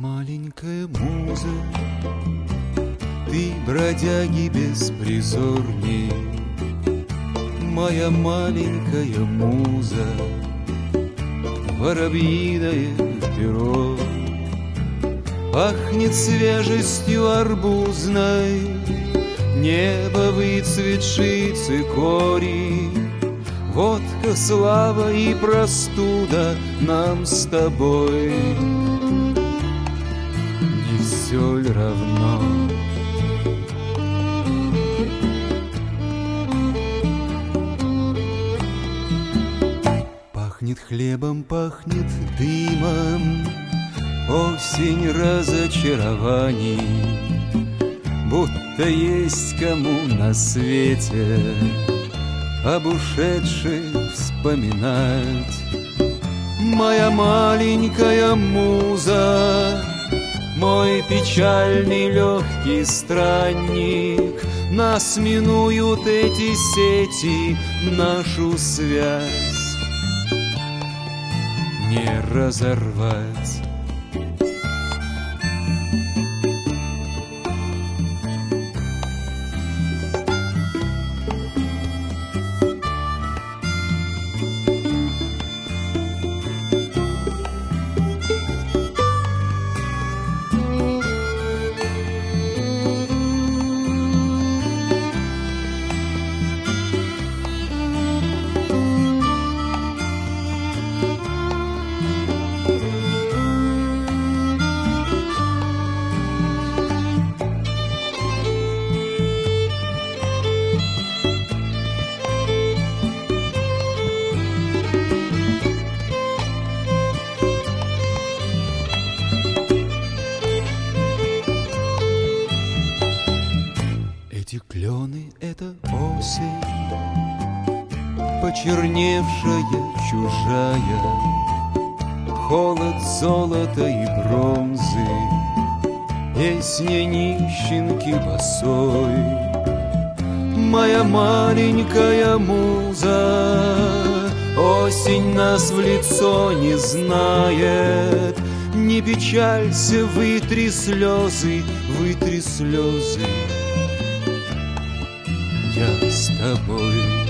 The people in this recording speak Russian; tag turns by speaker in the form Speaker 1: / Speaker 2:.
Speaker 1: маленькая муза, ты бродяги беспризорней. Моя маленькая муза, воробьиное перо, пахнет свежестью арбузной, небо выцветшей цикорий. Водка, слава и простуда нам с тобой. Не все ли равно? Пахнет хлебом, пахнет дымом, осень разочарований, будто есть кому на свете об ушедших вспоминать. Моя маленькая муза, мой печальный легкий странник, нас минуют эти сети, нашу связь не разорвать. Эти клены — это осень, почерневшая, чужая, холод золота и бронзы, песня нищенки босой. Моя маленькая муза, осень нас в лицо не знает. Не печалься, вытри слезы, вытри слезы. Я с тобой.